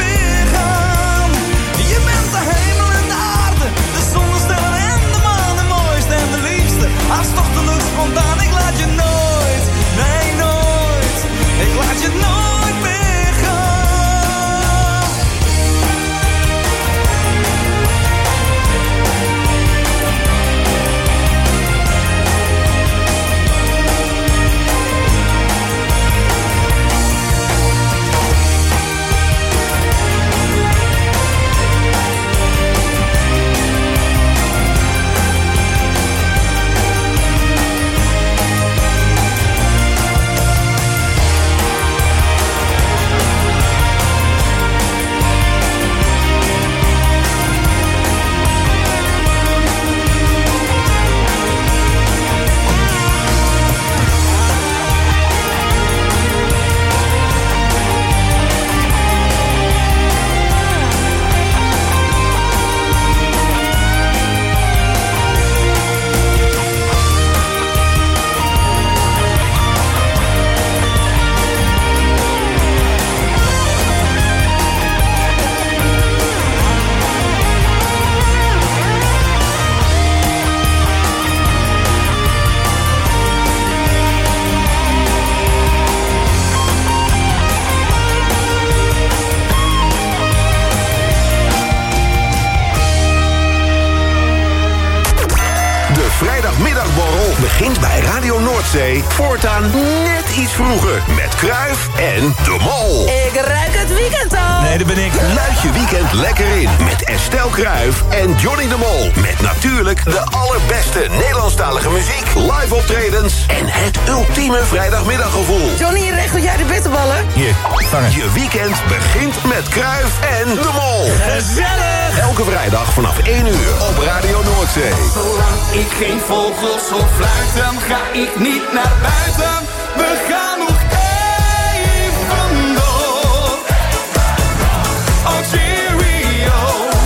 vrijdagmiddagborrel begint bij Radio Noordzee. Voortaan net iets vroeger met Kruif en de Mol. Ik ruik het weekend al. Nee, dat ben ik. Luid je weekend lekker in met Estelle Kruif en Johnny de Mol. Met natuurlijk de allerbeste Nederlandstalige muziek, live optredens en het ultieme vrijdagmiddaggevoel. Johnny, regel jij de bitterballen? Hier, vangen. Je weekend begint met Kruif en de Mol. Gezellig! Elke vrijdag vanaf 1 uur op Radio Noordzee. Zolang ik geen vogels hoor fluiten, ga ik niet naar buiten. We gaan nog even door. Oh cheerio.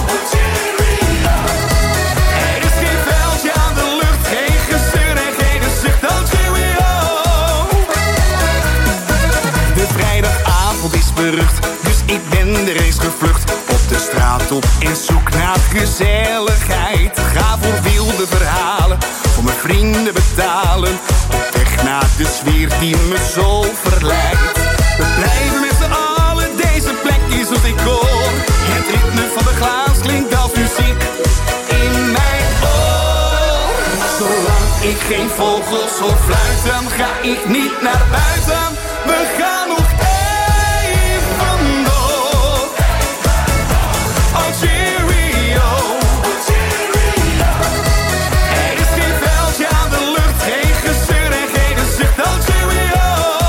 Er is geen veldje aan de lucht, geen gezeur en geen gezicht. Oh cheerio. De vrijdagavond is berucht, dus ik ben er eens gevlucht. Op de straat op in zoek naar gezelligheid. Ga voor wilde verhalen, voor mijn vrienden betalen. Op weg naar de sfeer die me zo verleidt. We blijven met z'n allen, deze plek is wat ik hoor. Het ritme van de glaas klinkt als muziek in mijn oor. Zolang ik geen vogels hoor fluiten, ga ik niet naar buiten. We gaan nog even door. Oh cheerio. Er is geen veldje aan de lucht, geen gezeur en geen gezicht. Oh cheerio.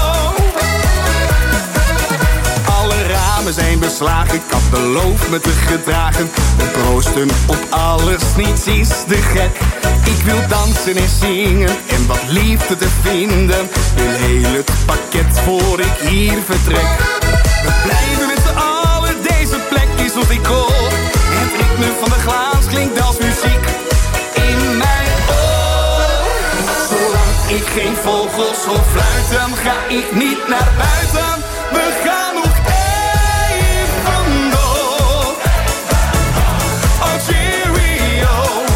Alle ramen zijn beslagen, ik had beloofd me te gedragen. We proosten op alles, niets is te gek. Ik wil dansen en zingen en wat liefde te vinden. Wil heel het pakket voor ik hier vertrek. We blijven met z'n allen, deze plek is wat ik hoor. Het ritme van de glaas klinkt als muziek in mijn oor. Zolang ik geen vogels hoor fluiten, ga ik niet naar buiten. We gaan nog even door. Oh cheerio.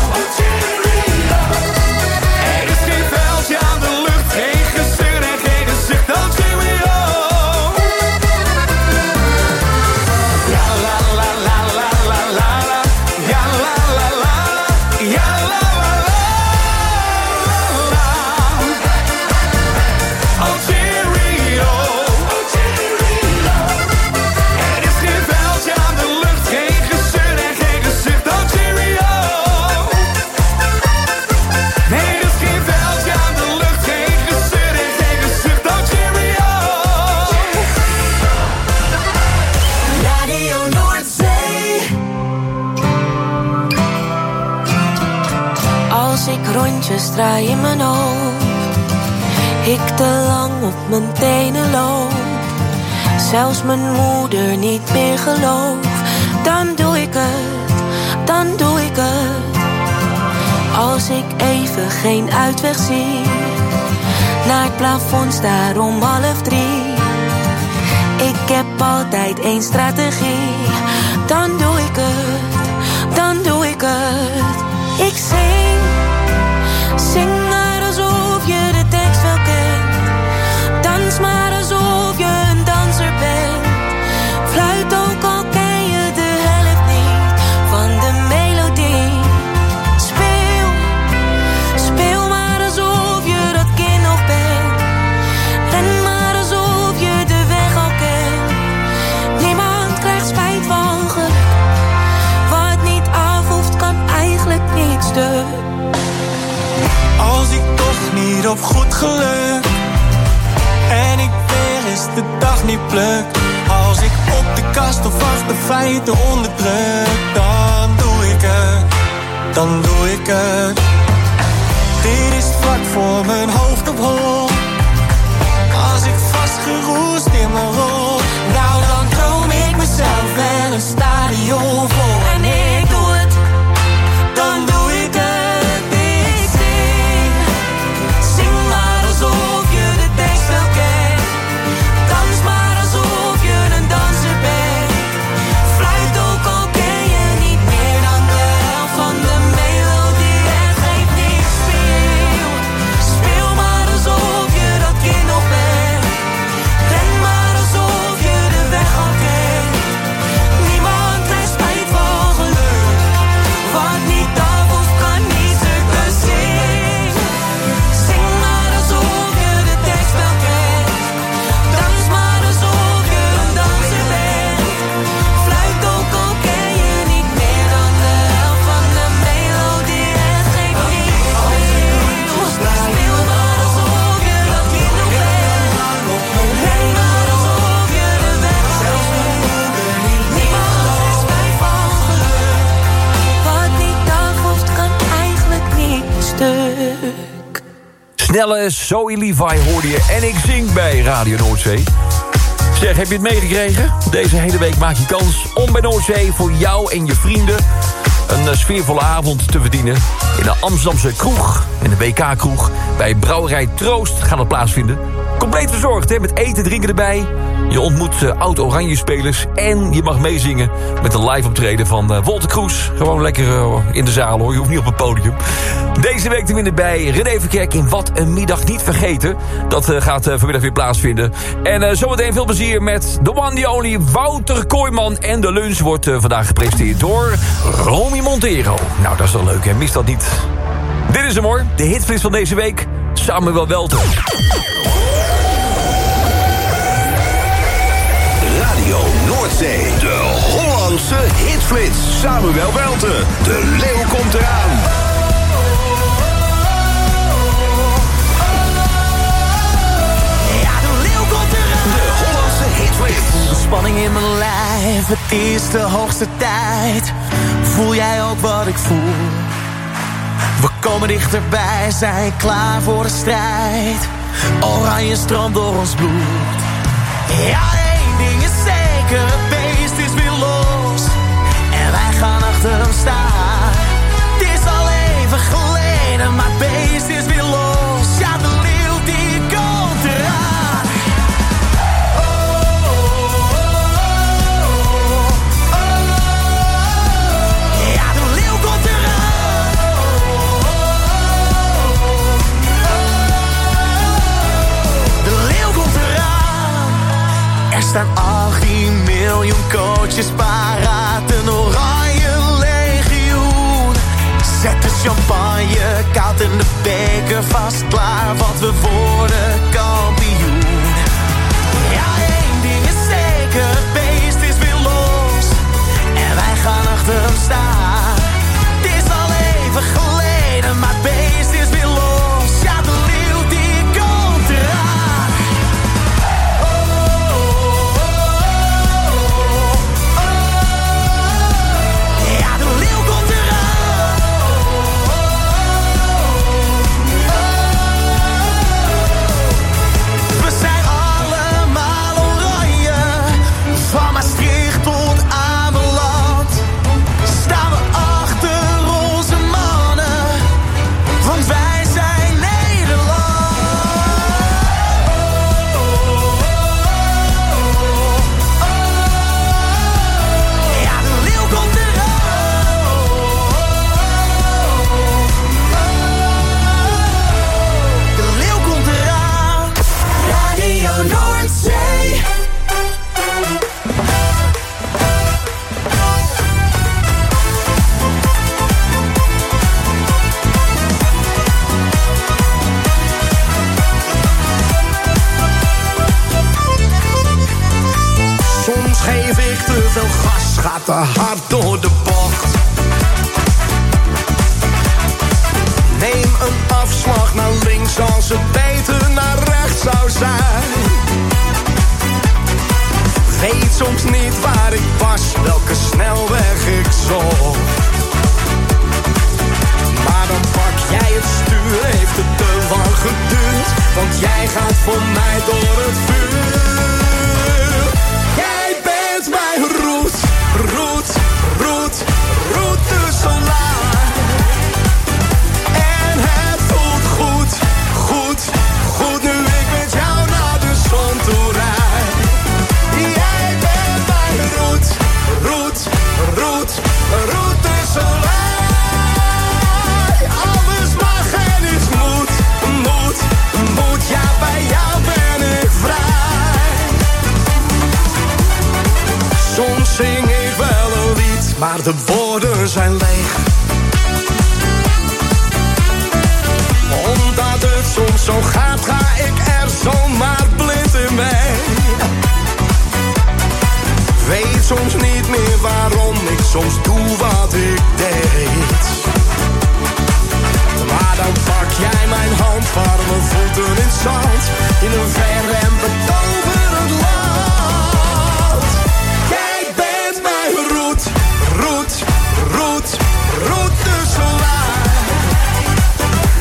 Er is geen veldje aan de lucht, geen gezeur en geen gezicht. Oh cheerio. Ja la la la la la la la. Ja la la la la. Ja la la la la. Oh cheerio. Er is geen veldje aan de lucht, geen gezeur en geen gezicht. Oh cheerio. Nee, er is geen veldje aan de lucht, geen gezeur en geen gezicht. Oh cheerio. Radio Noordzee. Als ik rondjes draai in mijn hoofd, ik te lang op mijn tenen loop, zelfs mijn moeder niet meer gelooft, dan doe ik het, dan doe ik het. Als ik even geen uitweg zie, naar het plafond staar om 2:30. Ik heb altijd één strategie. Dan doe ik het, dan doe ik het. Ik zing maar alsof je de tekst wel kent. Dans maar alsof je een danser bent. Fluit ook al ken je de helft niet van de melodie. Speel maar alsof je dat kind nog bent. Ren maar alsof je de weg al kent. Niemand krijgt spijt van geluk. Wat niet af hoeft, kan eigenlijk niet stuk. Als ik toch niet op goed geluk en ik weer eens de dag niet pluk. Als ik op de kast of achter feiten onderdruk, dan doe ik het, dan doe ik het. Dit is vlak voor mijn hoofd op hol. Als ik vastgeroest in mijn rol, nou dan droom ik mezelf wel een stadion vol. En ik doe het, dan doe ik het. Ik zing maar alsof je de tekst wel kent. Dans maar alsof je een danser bent. Fluit ook al ken je niet meer dan de helft van de melodie. Het geeft niks, speel maar alsof je dat kind nog bent. Ren maar alsof je de weg al kent. Niemand krijgt spijt stuk. Snelle Zoe Levi hoorde je en ik zing bij Radio Noordzee. Zeg, heb je het meegekregen? Deze hele week maak je kans om bij Noordzee voor jou en je vrienden een sfeervolle avond te verdienen. In de Amsterdamse kroeg, in de BK-kroeg, bij Brouwerij Troost gaat het plaatsvinden. Compleet verzorgd, hè, met eten, drinken erbij. Je ontmoet oud-Oranje-spelers en je mag meezingen met een live optreden van Wolter Kroes. Gewoon lekker in de zaal, hoor. Je hoeft niet op het podium. Deze week te winnen bij René Verkerk in Wat een Middag Niet Vergeten. Dat gaat vanmiddag weer plaatsvinden. En zometeen veel plezier met the one, the only Wouter Kooijman. En de lunch wordt vandaag gepresenteerd door Romy Montero. Nou, dat is wel leuk, hè? Mis dat niet. Dit is hem, hoor. De hitflits van deze week. Samuel Welten. Radio Noordzee, de Hollandse hitflits. Samuel Welten, de leeuw komt eraan. Ja, de leeuw komt eraan. De Hollandse hitflits. De spanning in mijn lijf, het is de hoogste tijd. Voel jij ook wat ik voel? We komen dichterbij, zijn klaar voor de strijd. Oranje stroomt door ons bloed. Ja, één ding is zeker, het beest is weer los. En wij gaan achter hem staan. Het is al even geleden, maar het beest is weer los. Ja, de leeuw die komt eraan. Ja, de leeuw komt eraan. De leeuw komt eraan. Er staan 18 miljoen coaches paraat, een oranje legioen. Zet de champagne koud en de beker vast klaar, want we worden kampioen. Ja, één ding is zeker, het beest is weer los. En wij gaan achter hem staan. Het is al even geleden, maar het beest is weer los. Ja, de leeuw die komt eraan. Ja, de leeuw komt eraan. We zijn allemaal oranje, van Maastricht tot Ameland. Staan we achter onze mannen, want wij zijn Nederland. Ja, de leeuw komt eraan. De leeuw komt eraan. Radio Noordzee. Soms geef ik te veel gas, gaat te hard door de bocht. Neem een afslag naar links als het beter naar rechts zou zijn. Weet soms niet waar ik was, welke snelweg ik zocht. Maar dan pak jij het stuur, heeft het te lang geduurd. Want jij gaat voor mij door het vuur. Jij bent mijn route solar. En het voelt goed nu ik met jou naar de zon toe rijd. Jij bent mijn route solar. Alles mag en iets moet. Ja, bij jou ben ik vrij. Soms zing ik wel een lied, maar de woorden zijn leeg. Omdat het soms zo gaat, ga ik er zomaar blind in mee. Weet soms niet meer waarom ik soms doe wat ik deed. Maar dan pak jij mijn hand, warme voeten in het zand. In een ver en betoverend land. Jij bent mijn route solar.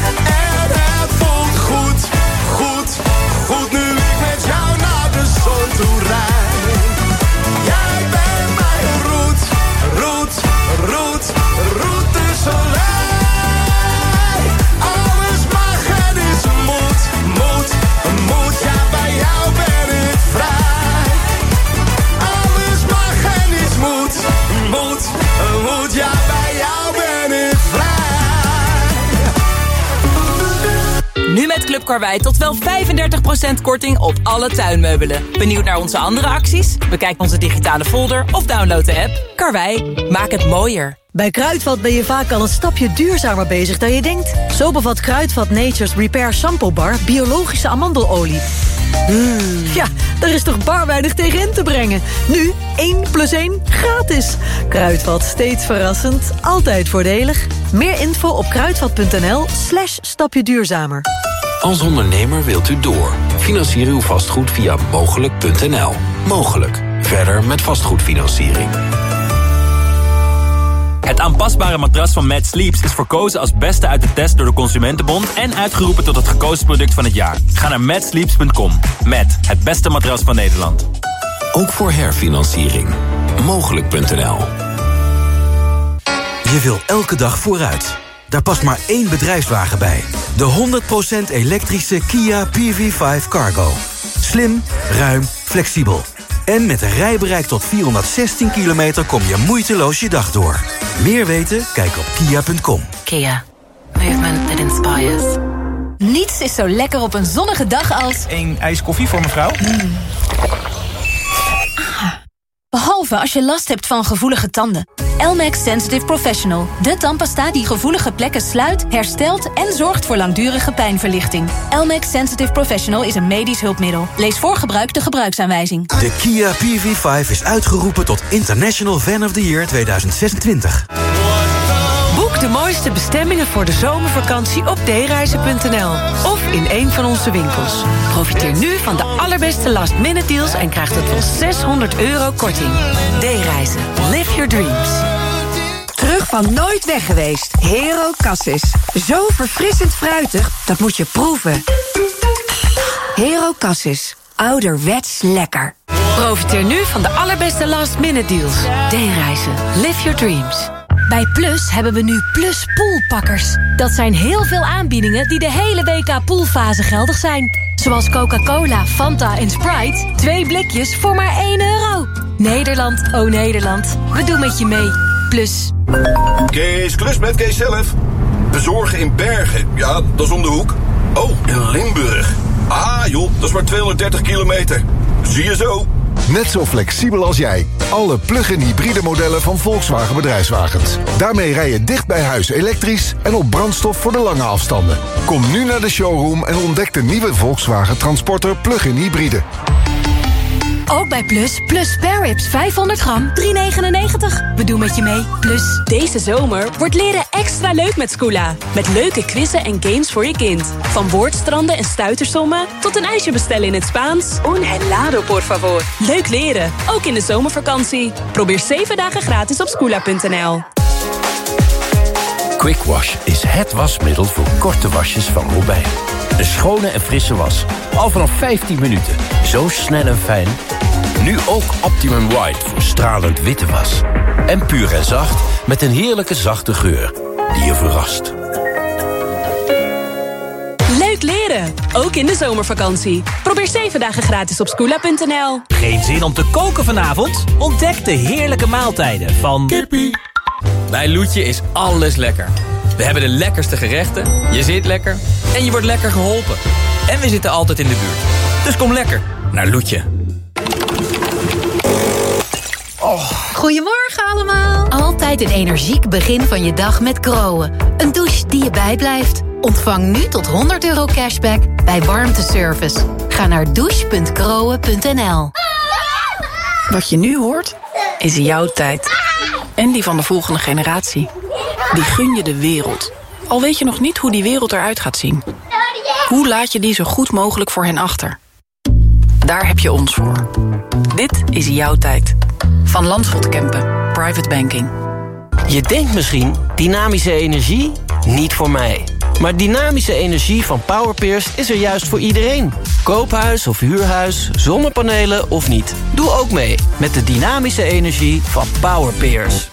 Nu met Club Karwei tot wel 35% korting op alle tuinmeubelen. Benieuwd naar onze andere acties? Bekijk onze digitale folder of download de app. Karwei, maak het mooier. Bij Kruidvat ben je vaak al een stapje duurzamer bezig dan je denkt. Zo bevat Kruidvat Nature's Repair Shampoo Bar biologische amandelolie. Ja, daar is toch bar weinig tegen in te brengen. Nu 1 + 1 gratis. Kruidvat, steeds verrassend, altijd voordelig. Meer info op kruidvat.nl/stapje duurzamer. Als ondernemer wilt u door. Financier uw vastgoed via mogelijk.nl. Mogelijk. Verder met vastgoedfinanciering. Het aanpasbare matras van Mad Sleeps is verkozen als beste uit de test door de Consumentenbond en uitgeroepen tot het gekozen product van het jaar. Ga naar madsleeps.com. Met het beste matras van Nederland. Ook voor herfinanciering. Mogelijk.nl. Je wil elke dag vooruit. Daar past maar één bedrijfswagen bij. De 100% elektrische Kia PV5 Cargo. Slim, ruim, flexibel. En met een rijbereik tot 416 kilometer kom je moeiteloos je dag door. Meer weten? Kijk op kia.com. Kia. Movement that inspires. Niets is zo lekker op een zonnige dag als... Een ijs koffie voor mevrouw? Behalve als je last hebt van gevoelige tanden. Elmex Sensitive Professional. De tandpasta die gevoelige plekken sluit, herstelt en zorgt voor langdurige pijnverlichting. Elmex Sensitive Professional is een medisch hulpmiddel. Lees voor gebruik de gebruiksaanwijzing. De Kia PV5 is uitgeroepen tot International Van of the Year 2026. Boek de mooiste bestemmingen voor de zomervakantie op dereizen.nl of in een van onze winkels. Profiteer nu van de allerbeste last-minute deals en krijg tot wel €600 korting. D-reizen. Live your dreams. Terug van nooit weg geweest. Hero Cassis. Zo verfrissend fruitig, dat moet je proeven. Hero Cassis. Ouderwets lekker. Profiteer nu van de allerbeste last-minute deals. D-reizen. Live your dreams. Bij Plus hebben we nu Plus Poolpakkers. Dat zijn heel veel aanbiedingen die de hele WK poolfase geldig zijn. Zoals Coca-Cola, Fanta en Sprite. 2 blikjes voor maar €1. Nederland, oh Nederland. We doen met je mee. Plus. Kees, klus met Kees zelf. Bezorgen in Bergen, ja, dat is om de hoek. Oh, in Limburg. Ah joh, dat is maar 230 kilometer. Zie je zo. Net zo flexibel als jij. Alle plug-in hybride modellen van Volkswagen Bedrijfswagens. Daarmee rij je dicht bij huis elektrisch en op brandstof voor de lange afstanden. Kom nu naar de showroom en ontdek de nieuwe Volkswagen Transporter plug-in hybride. Ook bij Plus, Plus Spare Ribs 500 gram, €3,99. We doen met je mee. Plus. Deze zomer wordt leren extra leuk met Scoola. Met leuke quizzen en games voor je kind. Van woordstranden en stuitersommen tot een ijsje bestellen in het Spaans. Un helado, por favor. Leuk leren, ook in de zomervakantie. Probeer 7 dagen gratis op Scoola.nl. Quick Wash is het wasmiddel voor korte wasjes van Robijn. Een schone en frisse was. Al vanaf 15 minuten. Zo snel en fijn. Nu ook Optimum White voor stralend witte was. En puur en zacht met een heerlijke zachte geur die je verrast. Leuk leren, ook in de zomervakantie. Probeer 7 dagen gratis op Scoola.nl. Geen zin om te koken vanavond? Ontdek de heerlijke maaltijden van Kippie. Bij Loetje is alles lekker. We hebben de lekkerste gerechten, je zit lekker en je wordt lekker geholpen. En we zitten altijd in de buurt. Dus kom lekker naar Loetje. Goedemorgen allemaal. Altijd een energiek begin van je dag met Groen. Een douche die je bijblijft. Ontvang nu tot €100 cashback bij warmteservice. Ga naar douche.groen.nl. Wat je nu hoort, is jouw tijd. En die van de volgende generatie. Die gun je de wereld. Al weet je nog niet hoe die wereld eruit gaat zien. Hoe laat je die zo goed mogelijk voor hen achter? Daar heb je ons voor. Dit is jouw tijd. Van Landschot Kempen. Private Banking. Je denkt misschien, dynamische energie? Niet voor mij. Maar dynamische energie van Powerpeers is er juist voor iedereen. Koophuis of huurhuis, zonnepanelen of niet. Doe ook mee met de dynamische energie van Powerpeers.